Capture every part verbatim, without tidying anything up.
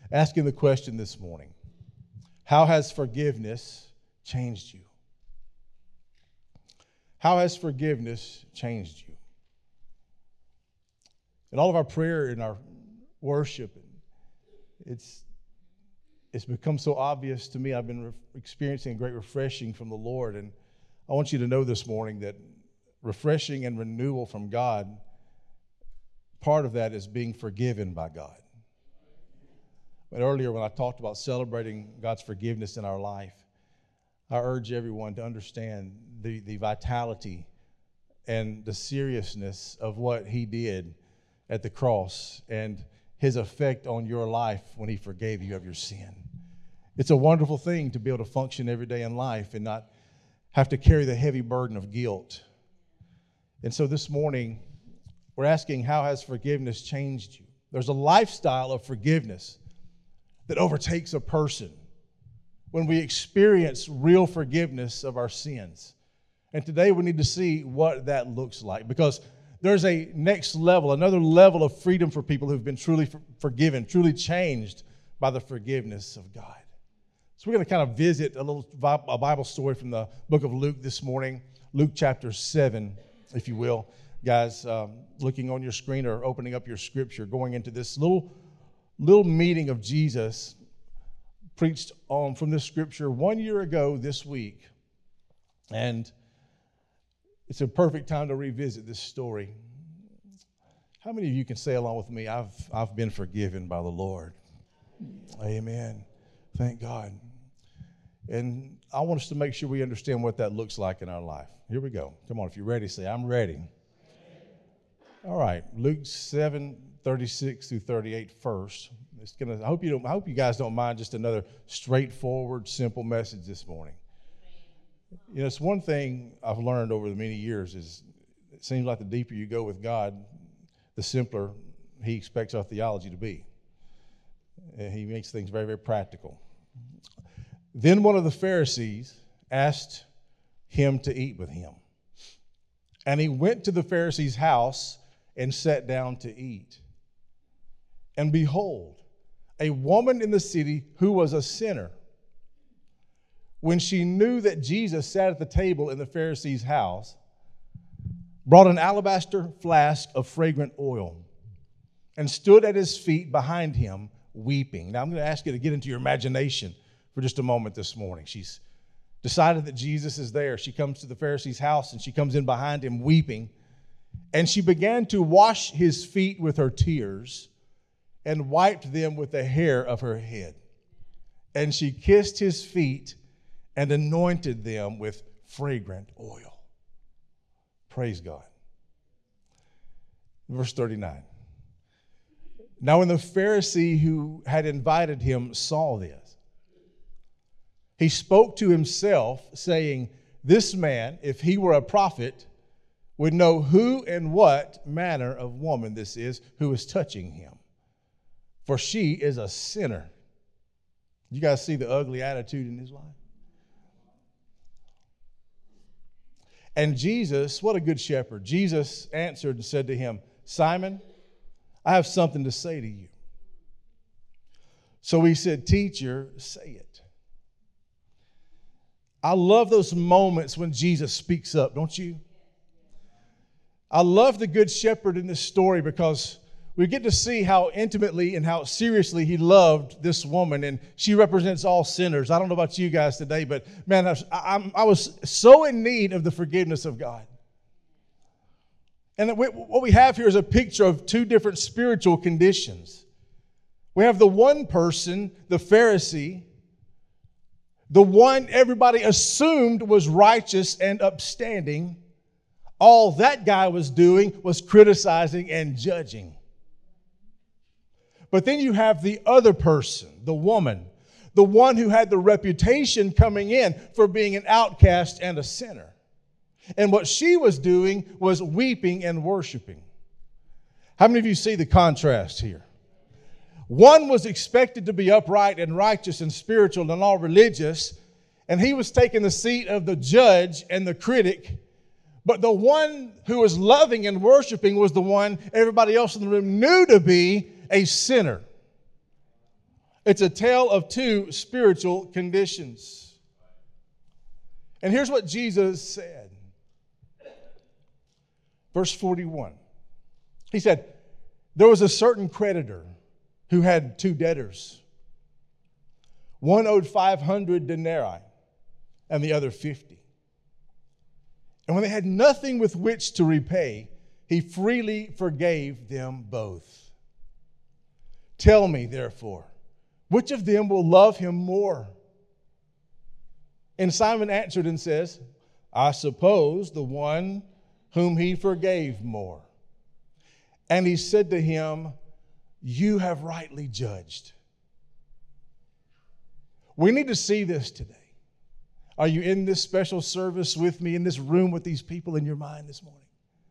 asking the question this morning, how has forgiveness changed you? How has forgiveness changed you? In all of our prayer and our worship, it's it's become so obvious to me. I've been re- experiencing a great refreshing from the Lord, and I want you to know this morning that refreshing and renewal from God, part of that is being forgiven by God. But earlier when I talked about celebrating God's forgiveness in our life, I urge everyone to understand the, the vitality and the seriousness of what he did at the cross and his effect on your life when he forgave you of your sin. It's a wonderful thing to be able to function every day in life and not have to carry the heavy burden of guilt. And so this morning, we're asking, how has forgiveness changed you? There's a lifestyle of forgiveness that overtakes a person when we experience real forgiveness of our sins. And today we need to see what that looks like, because there's a next level, another level of freedom for people who've been truly forgiven, truly changed by the forgiveness of God. So we're going to kind of visit a little a Bible story from the book of Luke this morning, Luke chapter seven, if you will. Guys, um, looking on your screen or opening up your scripture, going into this little, little meeting of Jesus preached on from this scripture one year ago this week. And it's a perfect time to revisit this story. How many of you can say along with me, I've I've been forgiven by the Lord? Amen. Thank God. And I want us to make sure we understand what that looks like in our life. Here we go. Come on, if you're ready, say, I'm ready. All right, Luke seven, thirty-six through thirty-eight first. It's gonna, I hope you don't I hope you guys don't mind just another straightforward, simple message this morning. You know, it's one thing I've learned over the many years is it seems like the deeper you go with God, the simpler he expects our theology to be. And he makes things very, very practical. Then one of the Pharisees asked him to eat with him. And he went to the Pharisee's house and sat down to eat. And behold, a woman in the city who was a sinner, when she knew that Jesus sat at the table in the Pharisee's house, brought an alabaster flask of fragrant oil and stood at his feet behind him, weeping. Now, I'm going to ask you to get into your imagination for just a moment this morning. She's decided that Jesus is there. She comes to the Pharisee's house, and she comes in behind him, weeping. And she began to wash his feet with her tears and wiped them with the hair of her head. And she kissed his feet and anointed them with fragrant oil. Praise God. Verse thirty-nine. Now when the Pharisee who had invited him saw this, he spoke to himself, saying, this man, if he were a prophet, would know who and what manner of woman this is who is touching him, for she is a sinner. You guys see the ugly attitude in his life? And Jesus, what a good shepherd, Jesus answered and said to him, Simon, I have something to say to you. So he said, teacher, say it. I love those moments when Jesus speaks up, don't you? I love the good shepherd in this story because we get to see how intimately and how seriously he loved this woman, and she represents all sinners. I don't know about you guys today, but man, I was, I, I was so in need of the forgiveness of God. And what we have here is a picture of two different spiritual conditions. We have the one person, the Pharisee, the one everybody assumed was righteous and upstanding. All that guy was doing was criticizing and judging. But then you have the other person, the woman, the one who had the reputation coming in for being an outcast and a sinner. And what she was doing was weeping and worshiping. How many of you see the contrast here? One was expected to be upright and righteous and spiritual and all religious, and he was taking the seat of the judge and the critic. But the one who was loving and worshiping was the one everybody else in the room knew to be a sinner. It's a tale of two spiritual conditions. And here's what Jesus said. Verse forty-one. He said, there was a certain creditor who had two debtors. One owed five hundred denarii and the other fifty. And when they had nothing with which to repay, he freely forgave them both. Tell me, therefore, which of them will love him more? And Simon answered and says, I suppose the one whom he forgave more. And he said to him, you have rightly judged. We need to see this today. Are you in this special service with me, in this room with these people in your mind this morning?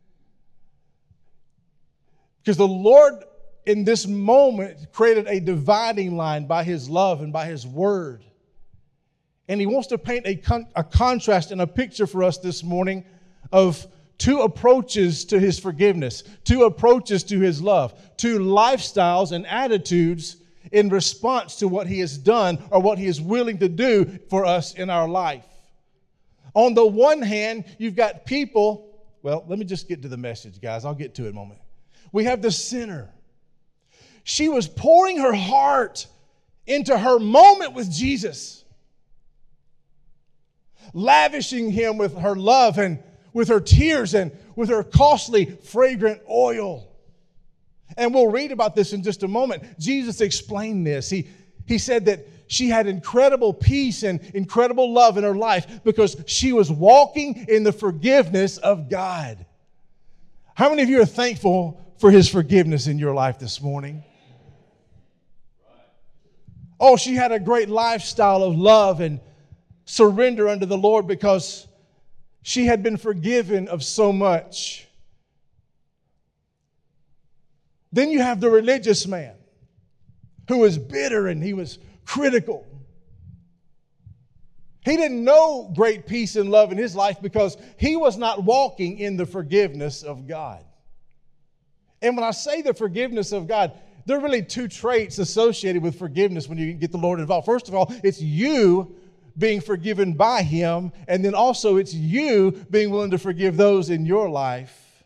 Because the Lord, in this moment, created a dividing line by his love and by his word. And he wants to paint a, con- a contrast and a picture for us this morning of two approaches to his forgiveness, two approaches to his love, two lifestyles and attitudes in response to what he has done or what he is willing to do for us in our life. On the one hand, you've got people, well, let me just get to the message, guys. I'll get to it in a moment. We have the sinner. She was pouring her heart into her moment with Jesus, lavishing him with her love and with her tears and with her costly, fragrant oil. And we'll read about this in just a moment. Jesus explained this. He, he said that she had incredible peace and incredible love in her life because she was walking in the forgiveness of God. How many of you are thankful for his forgiveness in your life this morning? Oh, she had a great lifestyle of love and surrender unto the Lord because she had been forgiven of so much. Then you have the religious man who was bitter and he was critical. He didn't know great peace and love in his life because he was not walking in the forgiveness of God. And when I say the forgiveness of God, there are really two traits associated with forgiveness when you get the Lord involved. First of all, it's you being forgiven by him, and then also it's you being willing to forgive those in your life.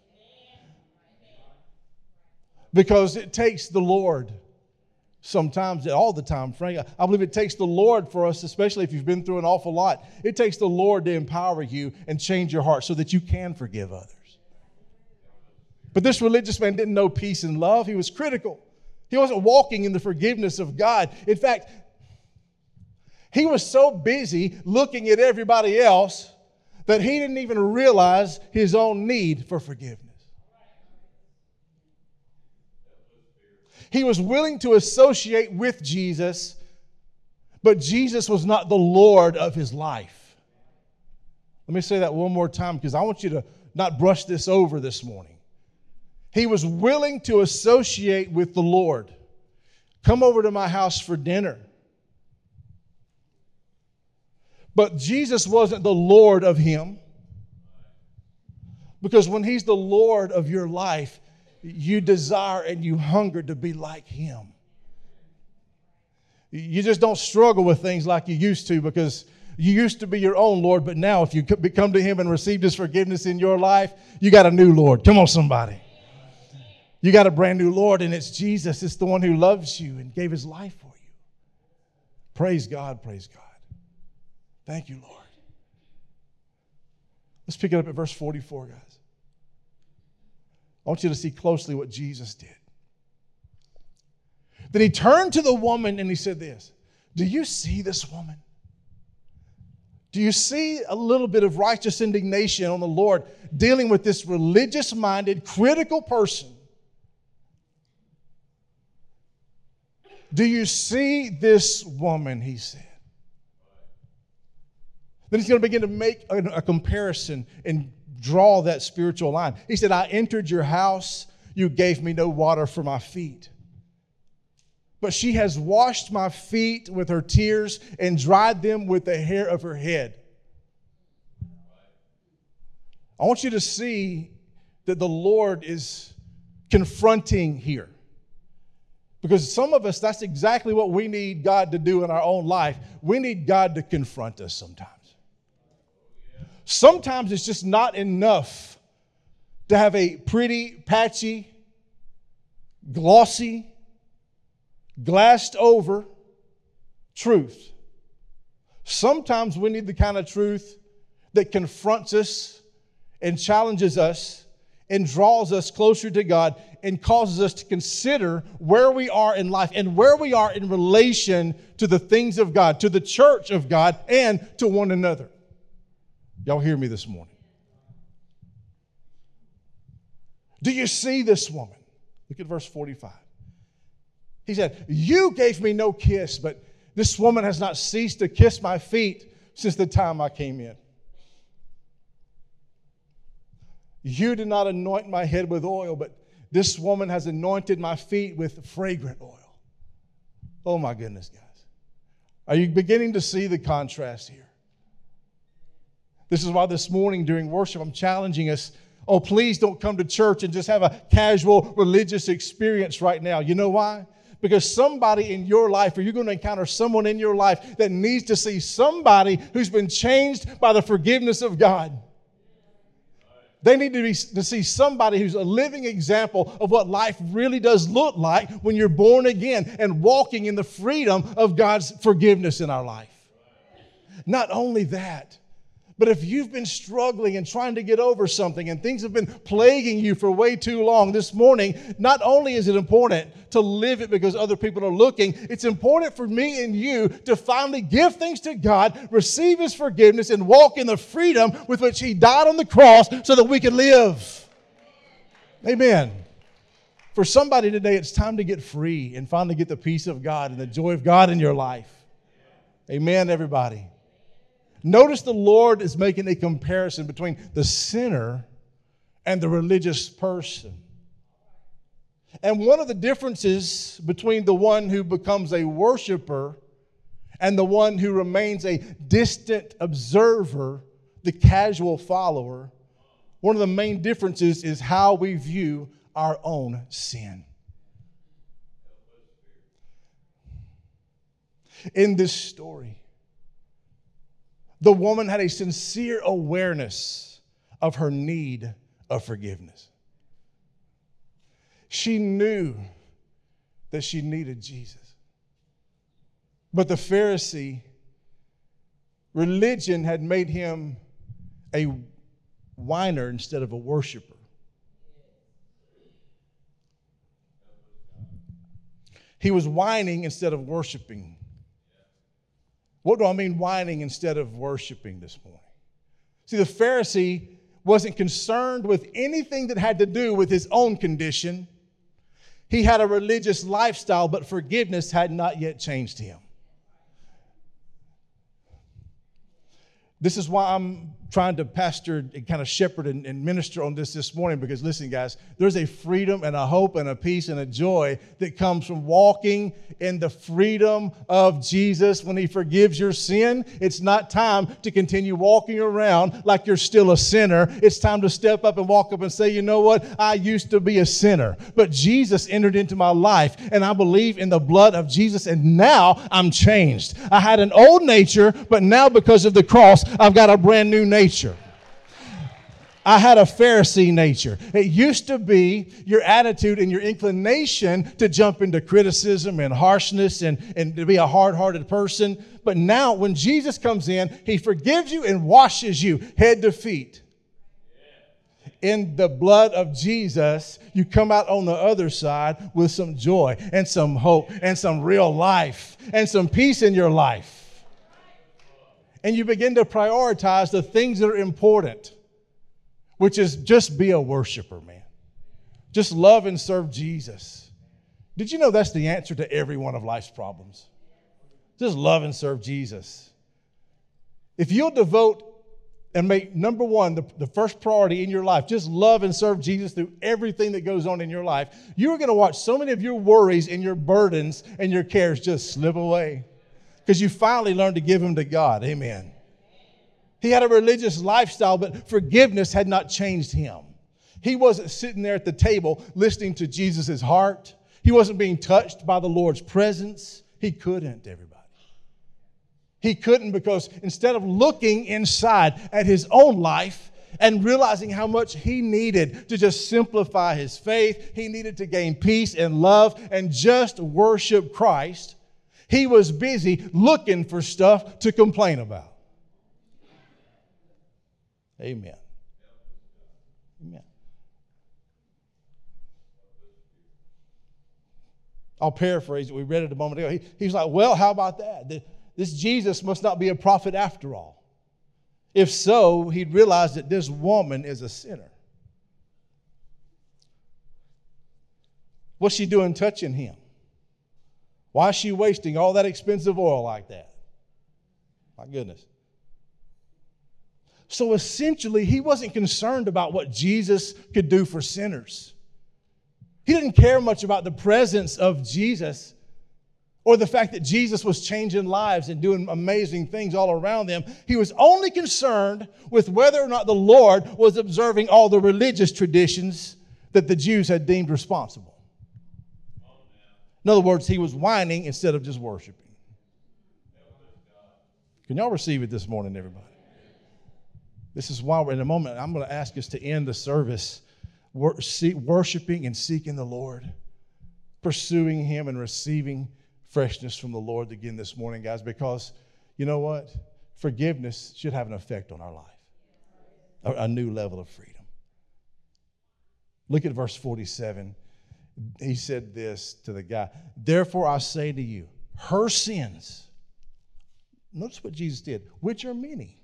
Because it takes the Lord sometimes, all the time, Frank. I believe it takes the Lord for us, especially if you've been through an awful lot. It takes the Lord to empower you and change your heart so that you can forgive others. But this religious man didn't know peace and love. He was critical. He wasn't walking in the forgiveness of God. In fact, he was so busy looking at everybody else that he didn't even realize his own need for forgiveness. He was willing to associate with Jesus, but Jesus was not the Lord of his life. Let me say that one more time because I want you to not brush this over this morning. He was willing to associate with the Lord. Come over to my house for dinner. But Jesus wasn't the Lord of him. Because when he's the Lord of your life, you desire and you hunger to be like him. You just don't struggle with things like you used to because you used to be your own Lord, but now if you come to him and receive his forgiveness in your life, you got a new Lord. Come on, somebody. You got a brand new Lord, and it's Jesus. It's the one who loves you and gave his life for you. Praise God, praise God. Thank you, Lord. Let's pick it up at verse forty-four, guys. I want you to see closely what Jesus did. Then he turned to the woman and he said this, do you see this woman? Do you see a little bit of righteous indignation on the Lord dealing with this religious-minded, critical person? Do you see this woman, he said. Then he's going to begin to make a, a comparison and draw that spiritual line. He said, I entered your house. You gave me no water for my feet. But she has washed my feet with her tears and dried them with the hair of her head. I want you to see that the Lord is confronting here. Because some of us, that's exactly what we need God to do in our own life. We need God to confront us sometimes. Sometimes it's just not enough to have a pretty, patchy, glossy, glassed over truth. Sometimes we need the kind of truth that confronts us and challenges us and draws us closer to God and causes us to consider where we are in life and where we are in relation to the things of God, to the church of God, and to one another. Y'all hear me this morning? Do you see this woman? Look at verse forty-five. He said, you gave me no kiss, but this woman has not ceased to kiss my feet since the time I came in. You did not anoint my head with oil, but this woman has anointed my feet with fragrant oil. Oh my goodness, guys. Are you beginning to see the contrast here? This is why this morning during worship I'm challenging us. Oh, please don't come to church and just have a casual religious experience right now. You know why? Because somebody in your life, or you're going to encounter someone in your life that needs to see somebody who's been changed by the forgiveness of God. They need to, be, to see somebody who's a living example of what life really does look like when you're born again and walking in the freedom of God's forgiveness in our life. Not only that, but if you've been struggling and trying to get over something and things have been plaguing you for way too long, this morning, not only is it important to live it because other people are looking, it's important for me and you to finally give things to God, receive His forgiveness, and walk in the freedom with which He died on the cross so that we can live. Amen. For somebody today, it's time to get free and finally get the peace of God and the joy of God in your life. Amen, everybody. Notice the Lord is making a comparison between the sinner and the religious person. And one of the differences between the one who becomes a worshiper and the one who remains a distant observer, the casual follower, one of the main differences is how we view our own sin. In this story, the woman had a sincere awareness of her need of forgiveness. She knew that she needed Jesus. But the Pharisee, religion had made him a whiner instead of a worshiper. He was whining instead of worshiping. What do I mean whining instead of worshiping this morning? See, the Pharisee wasn't concerned with anything that had to do with his own condition. He had a religious lifestyle, but forgiveness had not yet changed him. This is why I'm trying to pastor and kind of shepherd and, and minister on this this morning, because listen, guys, there's a freedom and a hope and a peace and a joy that comes from walking in the freedom of Jesus when He forgives your sin. It's not time to continue walking around like you're still a sinner. It's time to step up and walk up and say, you know what? I used to be a sinner, but Jesus entered into my life, and I believe in the blood of Jesus, and now I'm changed. I had an old nature, but now because of the cross, I've got a brand new nature. Nature. I had a Pharisee nature. It used to be your attitude and your inclination to jump into criticism and harshness and, and to be a hard-hearted person. But now when Jesus comes in, He forgives you and washes you head to feet. In the blood of Jesus, you come out on the other side with some joy and some hope and some real life and some peace in your life. And you begin to prioritize the things that are important, which is just be a worshiper, man. Just love and serve Jesus. Did you know that's the answer to every one of life's problems? Just love and serve Jesus. If you'll devote and make number one, the, the first priority in your life, just love and serve Jesus through everything that goes on in your life, you're going to watch so many of your worries and your burdens and your cares just slip away. Because you finally learned to give them to God. Amen. He had a religious lifestyle, but forgiveness had not changed him. He wasn't sitting there at the table listening to Jesus' heart. He wasn't being touched by the Lord's presence. He couldn't, everybody. He couldn't because instead of looking inside at his own life and realizing how much he needed to just simplify his faith, he needed to gain peace and love and just worship Christ, he was busy looking for stuff to complain about. Amen. Amen. I'll paraphrase it. We read it a moment ago. He, he's like, well, how about that? The, this Jesus must not be a prophet after all. If so, he'd realize that this woman is a sinner. What's she doing touching him? Why is she wasting all that expensive oil like that? My goodness. So essentially, he wasn't concerned about what Jesus could do for sinners. He didn't care much about the presence of Jesus or the fact that Jesus was changing lives and doing amazing things all around them. He was only concerned with whether or not the Lord was observing all the religious traditions that the Jews had deemed responsible. In other words, he was whining instead of just worshiping. Can y'all receive it this morning, everybody? This is why we're in a moment. I'm going to ask us to end the service worshiping and seeking the Lord, pursuing him and receiving freshness from the Lord again this morning, guys, because you know what? Forgiveness should have an effect on our life, a, a new level of freedom. Look at verse forty-seven. He said this to the guy, therefore I say to you, her sins, notice what Jesus did, which are many.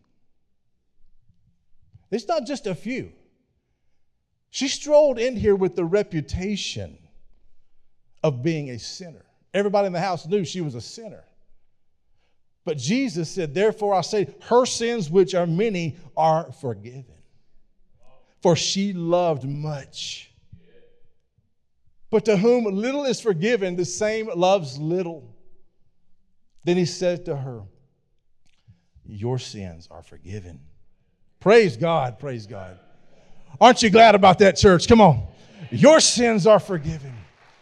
It's not just a few. She strolled in here with the reputation of being a sinner. Everybody in the house knew she was a sinner. But Jesus said, therefore I say, her sins, which are many, are forgiven. For she loved much. But to whom little is forgiven, the same loves little. Then he said to her, your sins are forgiven. Praise God, praise God. Aren't you glad about that, church? Come on. Your sins are forgiven.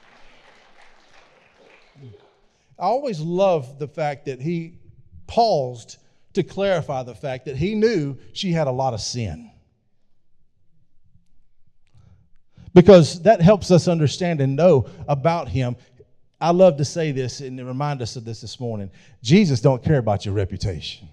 I always love the fact that he paused to clarify the fact that he knew she had a lot of sin. Because that helps us understand and know about him. I love to say this and remind us of this this morning. Jesus don't care about your reputation.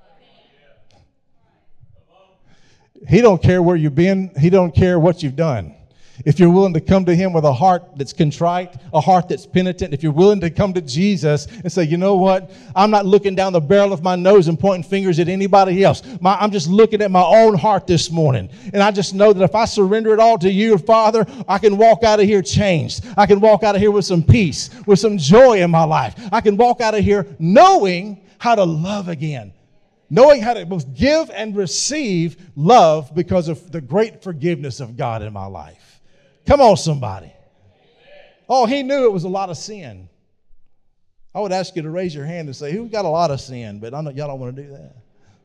He don't care where you've been. He don't care what you've done. If you're willing to come to him with a heart that's contrite, a heart that's penitent, if you're willing to come to Jesus and say, you know what, I'm not looking down the barrel of my nose and pointing fingers at anybody else. My, I'm just looking at my own heart this morning. And I just know that if I surrender it all to you, Father, I can walk out of here changed. I can walk out of here with some peace, with some joy in my life. I can walk out of here knowing how to love again. Knowing how to both give and receive love because of the great forgiveness of God in my life. Come on, somebody. Oh, he knew it was a lot of sin. I would ask you to raise your hand and say, who's got a lot of sin? But I know y'all don't want to do that.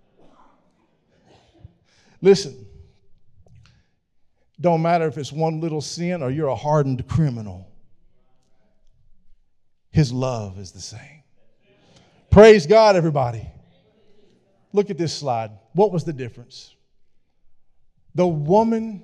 Listen, don't matter if it's one little sin or you're a hardened criminal. His love is the same. Praise God, everybody. Look at this slide. What was the difference? The woman,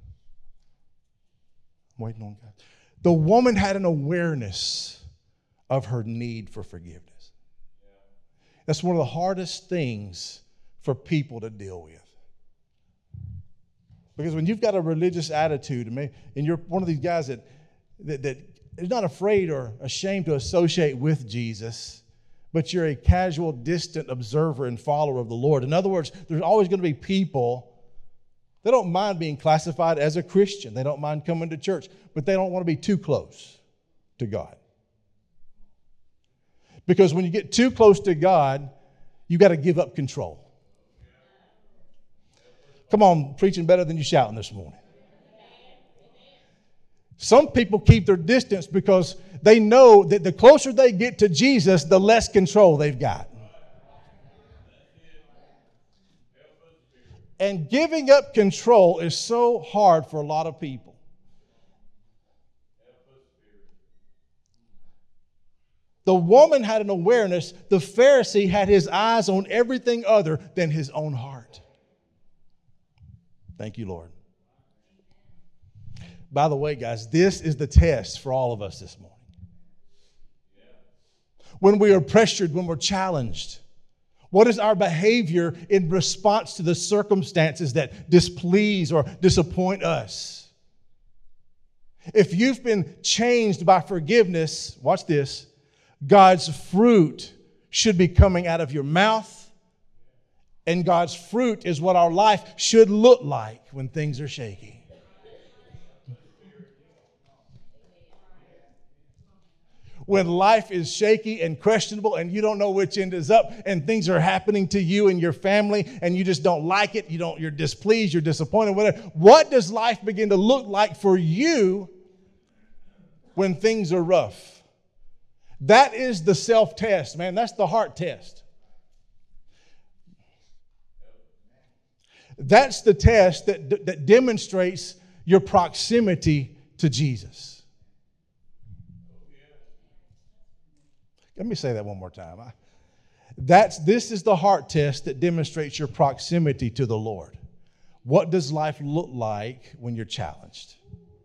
I'm waiting on God. The woman had an awareness of her need for forgiveness. That's one of the hardest things for people to deal with. Because when you've got a religious attitude, and you're one of these guys that, that, that is not afraid or ashamed to associate with Jesus, but you're a casual, distant observer and follower of the Lord. In other words, there's always going to be people, they don't mind being classified as a Christian. They don't mind coming to church, but they don't want to be too close to God. Because when you get too close to God, you got to give up control. Come on, preaching better than you shouting this morning. Some people keep their distance because they know that the closer they get to Jesus, the less control they've got. And giving up control is so hard for a lot of people. The woman had an awareness. The Pharisee had his eyes on everything other than his own heart. Thank you, Lord. By the way, guys, this is the test for all of us this morning. When we are pressured, when we're challenged, what is our behavior in response to the circumstances that displease or disappoint us? If you've been changed by forgiveness, watch this, God's fruit should be coming out of your mouth, and God's fruit is what our life should look like when things are shaky. When life is shaky and questionable and you don't know which end is up and things are happening to you and your family and you just don't like it, you don't, you're displeased, you're disappointed, whatever. What does life begin to look like for you when things are rough? That is the self-test, man. That's the heart test. That's the test that, that demonstrates your proximity to Jesus. Let me say that one more time. I, that's, this is the heart test that demonstrates your proximity to the Lord. What does life look like when you're challenged?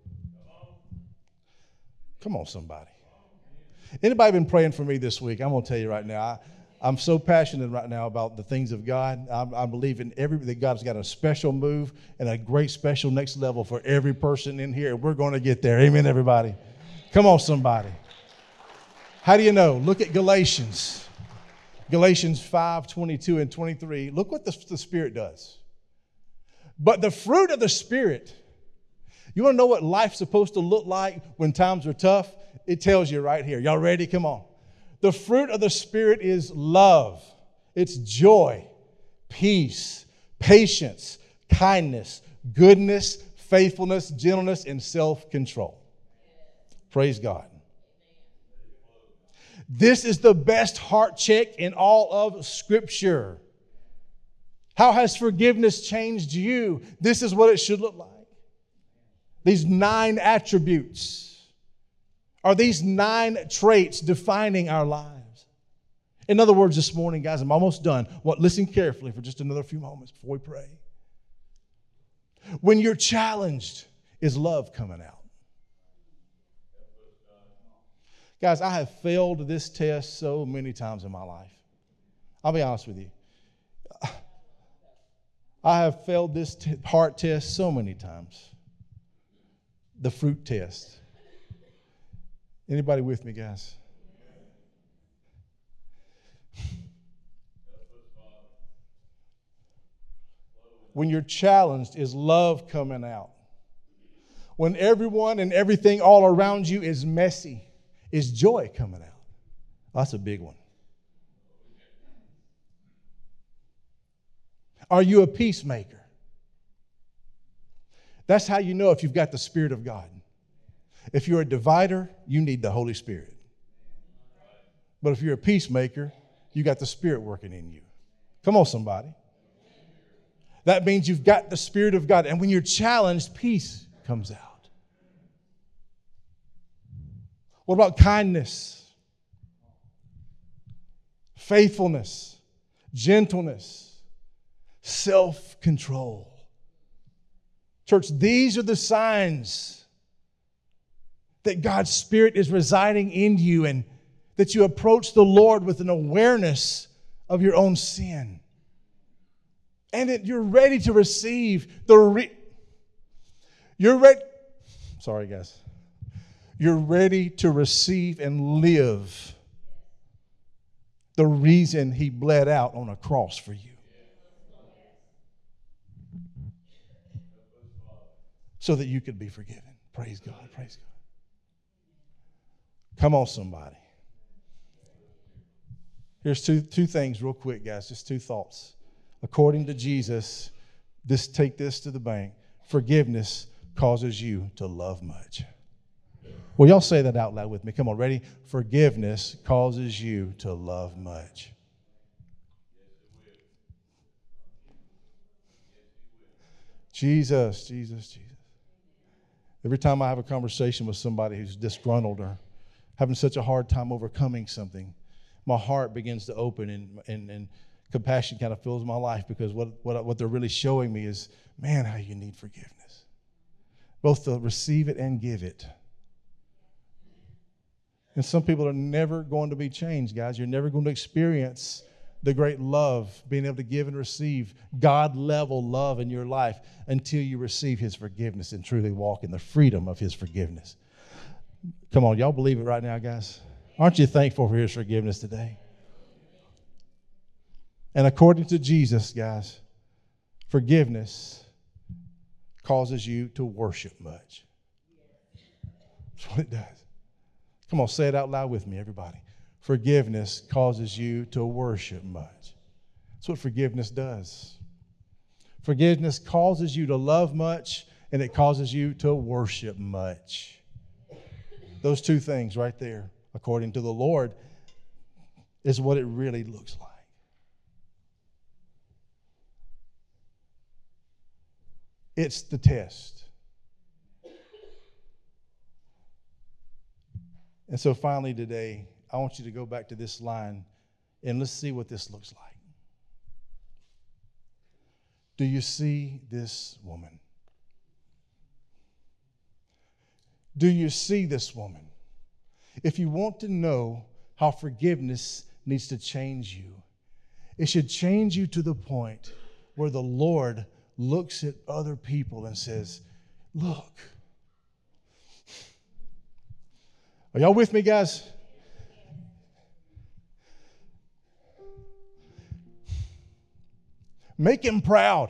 Come on, somebody. Anybody been praying for me this week? I'm going to tell you right now, I, I'm so passionate right now about the things of God. I, I believe in every that God's got a special move and a great special next level for every person in here. We're going to get there. Amen, everybody. Come on, somebody. How do you know? Look at Galatians. Galatians five, twenty-two and twenty-three. Look what the, the Spirit does. But the fruit of the Spirit, you want to know what life's supposed to look like when times are tough? It tells you right here. Y'all ready? Come on. The fruit of the Spirit is love. It's joy, peace, patience, kindness, goodness, faithfulness, gentleness, and self-control. Praise God. This is the best heart check in all of Scripture. How has forgiveness changed you? This is what it should look like. These nine attributes are these nine traits defining our lives. In other words, this morning, guys, I'm almost done. What? Listen carefully for just another few moments before we pray. When you're challenged, is love coming out? Guys, I have failed this test so many times in my life. I'll be honest with you. I have failed this t- heart test so many times. The fruit test. Anybody with me, guys? When you're challenged, is love coming out? When everyone and everything all around you is messy, is joy coming out? That's a big one. Are you a peacemaker? That's how you know if you've got the Spirit of God. If you're a divider, you need the Holy Spirit. But if you're a peacemaker, you got the Spirit working in you. Come on, somebody. That means you've got the Spirit of God. And when you're challenged, peace comes out. What about kindness, faithfulness, gentleness, self-control? Church, these are the signs that God's Spirit is residing in you and that you approach the Lord with an awareness of your own sin. And that you're ready to receive the... Re- you're ready... Sorry, guys. You're ready to receive and live the reason He bled out on a cross for you. So that you could be forgiven. Praise God. Praise God. Come on, somebody. Here's two, two things real quick, guys. Just two thoughts. According to Jesus, this take this to the bank. Forgiveness causes you to love much. Well, y'all say that out loud with me. Come on, ready? Forgiveness causes you to love much. Jesus, Jesus, Jesus. Every time I have a conversation with somebody who's disgruntled or having such a hard time overcoming something, my heart begins to open, and and, and compassion kind of fills my life, because what, what, what they're really showing me is, man, how you need forgiveness. Both to receive it and give it. And some people are never going to be changed, guys. You're never going to experience the great love, being able to give and receive God-level love in your life until you receive his forgiveness and truly walk in the freedom of his forgiveness. Come on, y'all believe it right now, guys? Aren't you thankful for his forgiveness today? And according to Jesus, guys, forgiveness causes you to worship much. That's what it does. Come on, say it out loud with me, everybody. Forgiveness causes you to worship much. That's what forgiveness does. Forgiveness causes you to love much, and it causes you to worship much. Those two things right there, according to the Lord, is what it really looks like. It's the test. And so finally today, I want you to go back to this line and let's see what this looks like. Do you see this woman? Do you see this woman? If you want to know how forgiveness needs to change you, it should change you to the point where the Lord looks at other people and says, look. Are y'all with me, guys? Make him proud.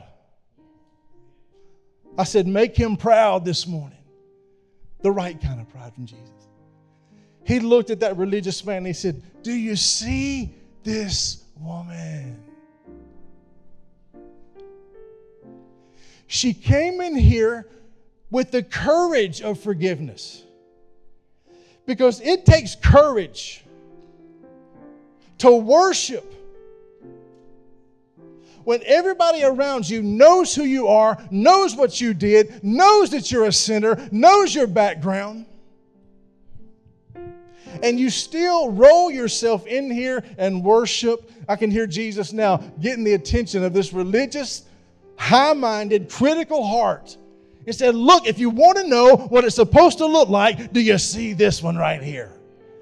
I said, make him proud this morning. The right kind of pride from Jesus. He looked at that religious man and he said, do you see this woman? She came in here with the courage of forgiveness. Because it takes courage to worship when everybody around you knows who you are, knows what you did, knows that you're a sinner, knows your background. And you still roll yourself in here and worship. I can hear Jesus now getting the attention of this religious, high-minded, critical heart. He said, look, if you want to know what it's supposed to look like, do you see this one right here?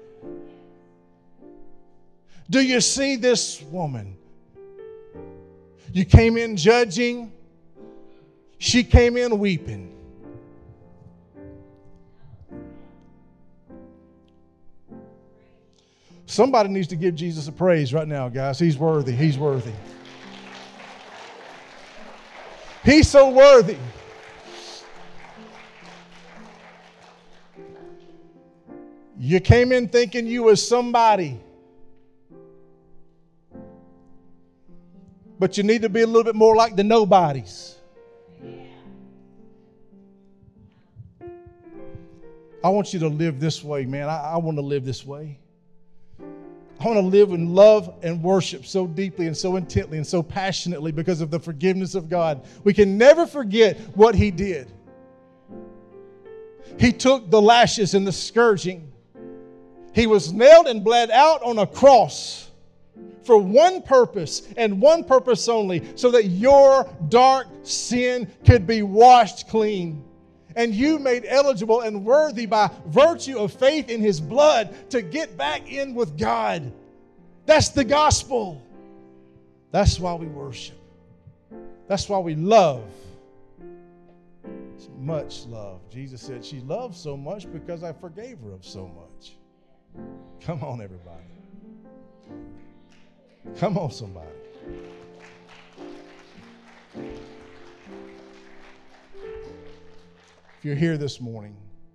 Do you see this woman? You came in judging. She came in weeping. Somebody needs to give Jesus a praise right now, guys. He's worthy. He's worthy. He's so worthy. You came in thinking you was somebody. But you need to be a little bit more like the nobodies. I want you to live this way, man. I, I want to live this way. I want to live in love and worship so deeply and so intently and so passionately because of the forgiveness of God. We can never forget what He did. He took the lashes and the scourging. He was nailed and bled out on a cross for one purpose and one purpose only, so that your dark sin could be washed clean and you made eligible and worthy by virtue of faith in His blood to get back in with God. That's the gospel. That's why we worship. That's why we love. It's much love. Jesus said she loved so much because I forgave her of so much. Come on, everybody. Come on, somebody. If you're here this morning,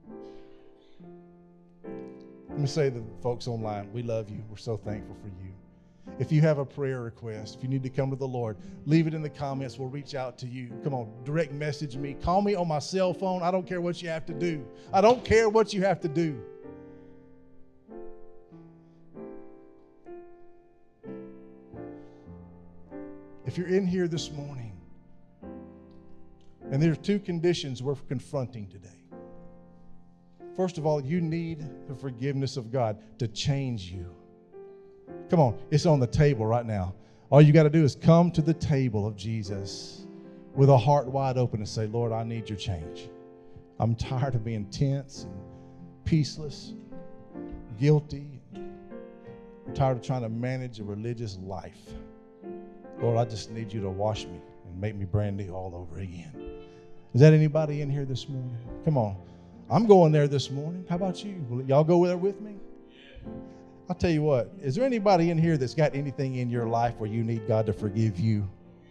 let me say to the folks online, we love you. We're so thankful for you. If you have a prayer request, if you need to come to the Lord, leave it in the comments. We'll reach out to you. Come on, direct message me. Call me on my cell phone. I don't care what you have to do. I don't care what you have to do. If you're in here this morning, and there are two conditions we're confronting today. First of all, you need the forgiveness of God to change you. Come on, it's on the table right now. All you got to do is come to the table of Jesus with a heart wide open and say, Lord, I need your change. I'm tired of being tense and peaceless, guilty. I'm tired of trying to manage a religious life. Lord, I just need you to wash me and make me brand new all over again. Is that anybody in here this morning? Come on. I'm going there this morning. How about you? Will y'all go there with me? I'll tell you what. Is there anybody in here that's got anything in your life where you need God to forgive you?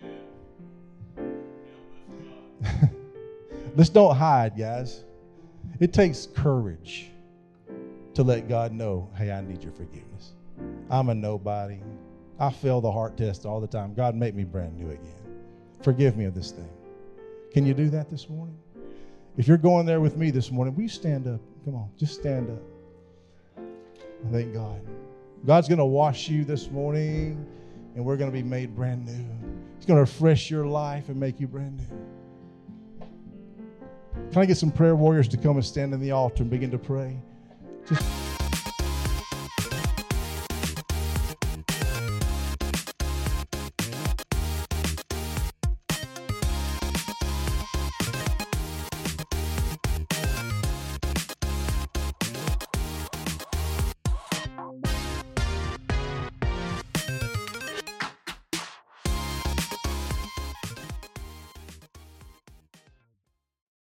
Let's don't hide, guys. It takes courage to let God know, hey, I need your forgiveness. I'm a nobody. I fail the heart test all the time. God, make me brand new again. Forgive me of this thing. Can you do that this morning? If you're going there with me this morning, will you stand up? Come on, just stand up. Thank God. God's going to wash you this morning, and we're going to be made brand new. He's going to refresh your life and make you brand new. Can I get some prayer warriors to come and stand in the altar and begin to pray? Just